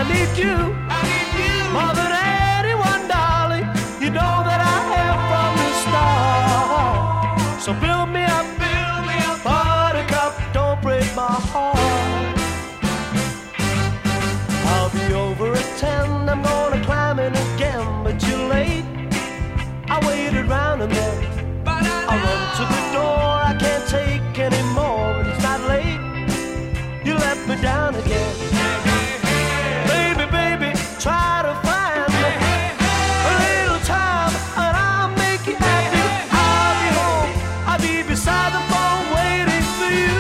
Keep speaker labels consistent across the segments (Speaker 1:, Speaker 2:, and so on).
Speaker 1: need you.
Speaker 2: I need you.
Speaker 1: More than anyone, darling. You know that I have from the start. So build me up, buttercup, don't break my heart. I'll be over at 10, I'm gonna climb in again, but you're late. I waited round and then I run to the door, I can't take anymore, but it's not late. You let me down again. Baby, baby, try to find me a little time and I'll make you happy. I'll be home, I'll be beside the phone waiting for you.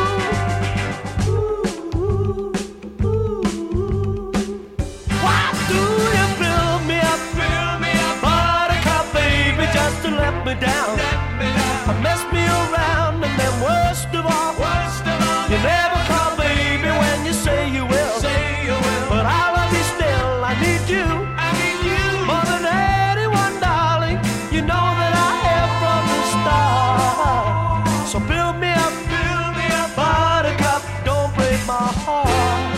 Speaker 1: Why do you build me up, buttercup, baby, just to let me down? Mess me around and then worst of all, you never call, baby, when you say you will. But I love you still, I need you. More than anyone, darling. You know that I have from the start. So build me up, buttercup, don't break my heart.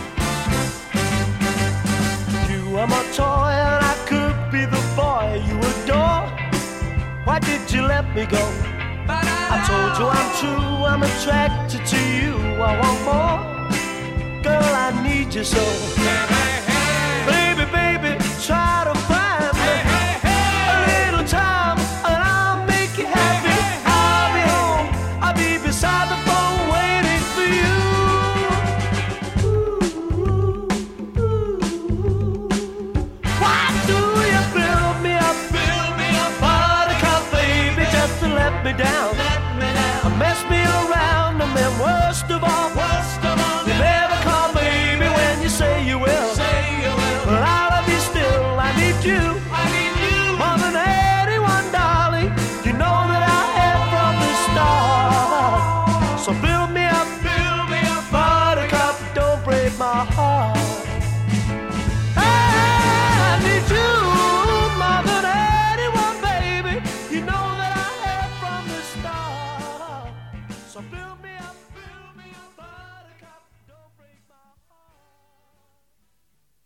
Speaker 1: You are my toy and I could be the boy you adore. Why did you let me go? I told you I'm true, I'm attracted to you, I want more. Girl, I need you so. Baby, baby, try to find me a little time and I'll make you happy. I'll be home, I'll be beside the phone waiting for you. Why do you build me up, buttercup, baby, just to let me down? Mess me around and then worst of all, you never call, baby, when you say you will. But I love you still, I need you.